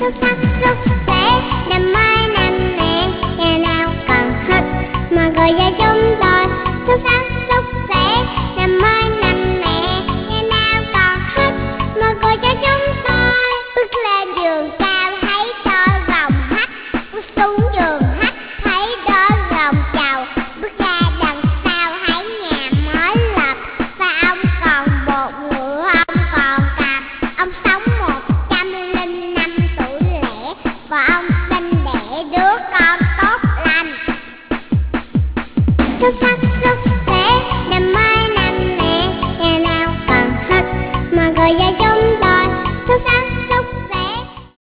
xuất sắc rất sẽ đam mê mạnh mẽ, nhà nào cần hết mọi người cho chúng tôi xuất sắc.